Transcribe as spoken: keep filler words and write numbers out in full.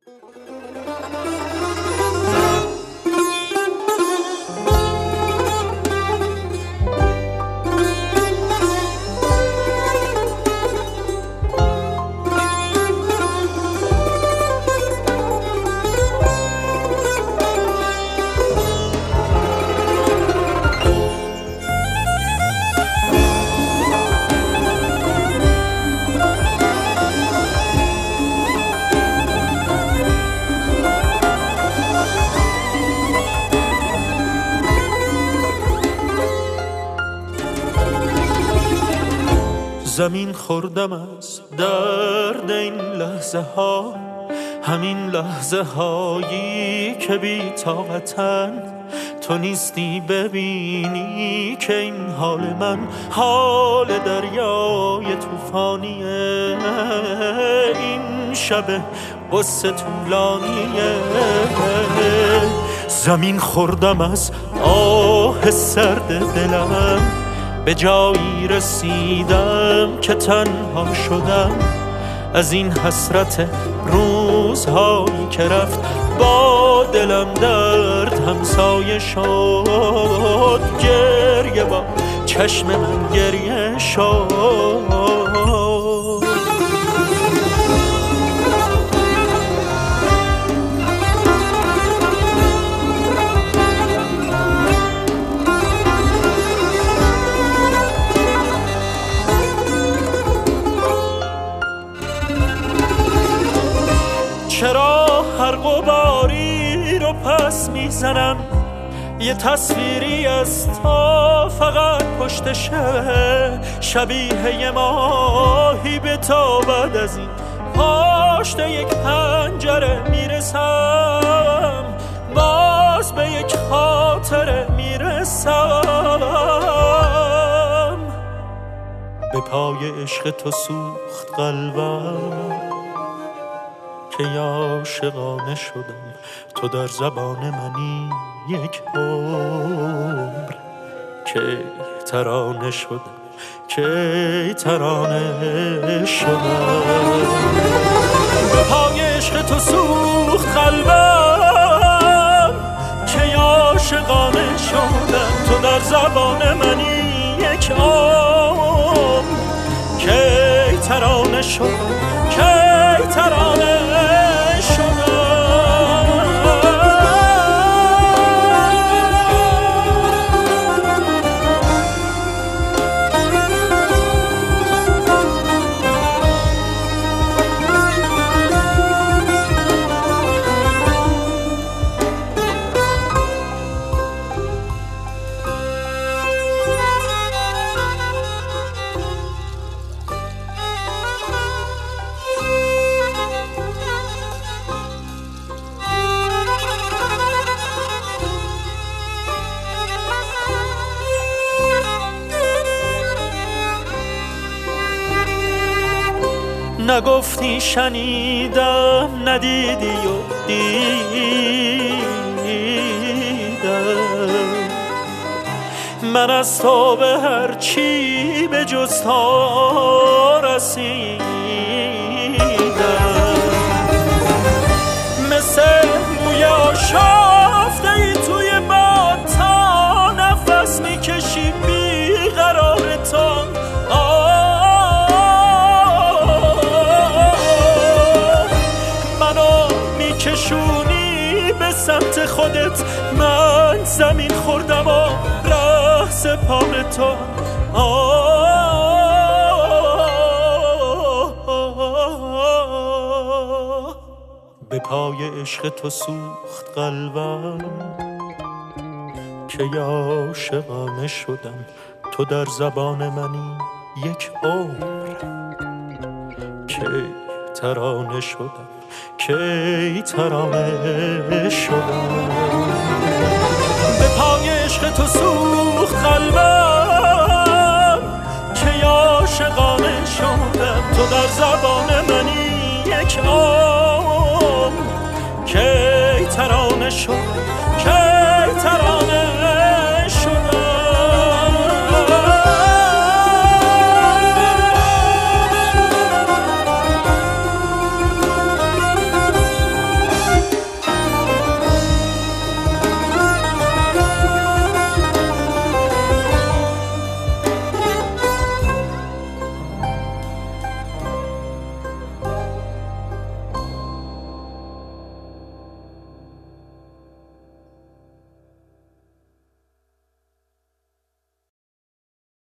زمین خوردم از درد این لحظه ها، همین لحظه هایی که بی طاقتن. تو نیستی ببینی که این حال من حال دریای طوفانیه. این شب قصه طولانیه. زمین خوردم از آه سرد دلم، به جایی رسیدم که تنها شدم از این حسرت روزهایی که رفت. با دلم درد همسایه شد، گریه با چشم من گریه شد. چرا هر غباری رو پس میزنم؟ یه تصویری از تو فقط پشتشه، شبیه یه ماهی به تو بعد از این پشت یک پنجره میرسم، باز به یک خاطره میرسم. به پای عشق تو سوخت قلبم که عاشقانه شدم. تو در زبان منی یک عمر که ترانه شدم، که ترانه شدم. به پای عشق تو سوخت قلبم که عاشقانه شدم. تو در زبان منی یک عمر که ترانه شدم، که ترانه شدم. نگفتی شنیدم، ندیدی و دیدم. من از تو به هر چی به جز تو رسیدم. مثل موی آشفته ای توی باد، تا نفس میکشی بی قرار تو. کشونی به سمت خودت، من زمین خوردم و ره سپار تو. به پای عشق تو سوخت قلبم که عاشقانه شدم. تو در زبان منی یک عمر که ترانه شدم، که ترانه شدم. به پای عشق تو سوخت قلبم که عاشقانه شدم. تو در زبان منی یک عمر که ترانه شدم، که